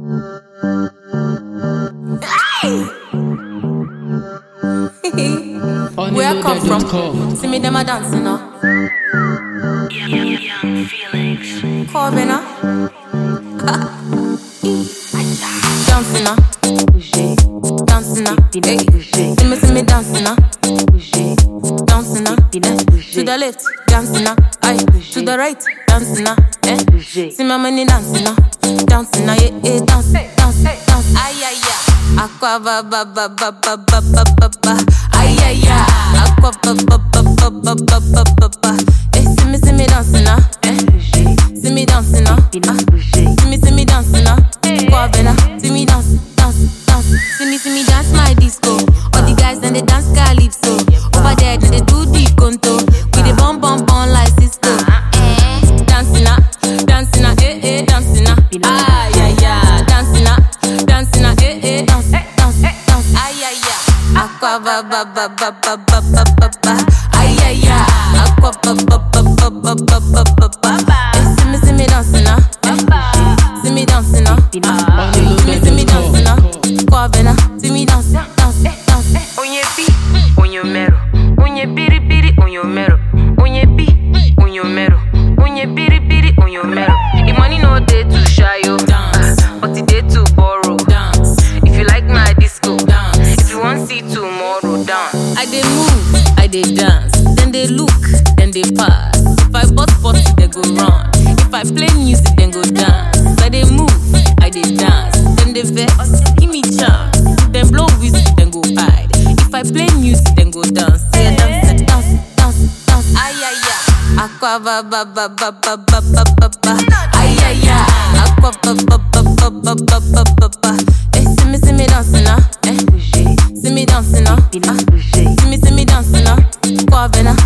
Where I come from, see me them a dancing now. Young feelings. Corbin now. Dancing now. Dancing now. Hey. See me dancing now. Dancing now. To the left, dancing now. Aye. To the right, dancing now. See my money dancing now. Dancing now, yeah, dance, dance, dance. Aye, aye, aye. Aqua ba ba ba ba ba ba ba ba ba. Ay ay ay. Aqua ba ba ba ba ba ba ba ba ba. See me dancing now. See me dancing now. See me dancing now. Corbina, see me dance, dance, dance. See me dance my disco. All the guys then they dance calypso. Over there they do the conto. We the bum bum bum like Cisco. Dancing now, dancing now, dancing now. Ay ay ay. Dancing now, dancing now, dance, dance, dance. Ay ay ay. Aqua ba ba ba ba ba ba ba ba ba. Ay ay ay. Aqua ba ba ba ba ba ba ba ba ba. See me dancing now. See me dancing now. See me dancing now. Corbina, see me dance, dance, dance. On your beat, on your metal. On your bitty bitty, on your metal. On your beat, on your metal. On your bitty bitty, on your metal. If money no day to shy yo, dance. But the day to borrow, dance. If you like my disco, dance. If you want see tomorrow, dance. I dey move, I dey dance. Then they look, then they pass. If I bust party, they go run. If I play music, then go dance. I dey move, I dey dance. Then they vex, give me chance. Then blow whistle, then go hide. If I play music, then go dance. Yeah, dance, dance, dance, dance. Ay ay ay. Aqua ba ba ba ba ba ba ba ba ba. Ay ay ay. Aqua ba ba ba ba ba ba ba ba ba. See me dancing now. See me dancing now. See me dancing now. Corbina,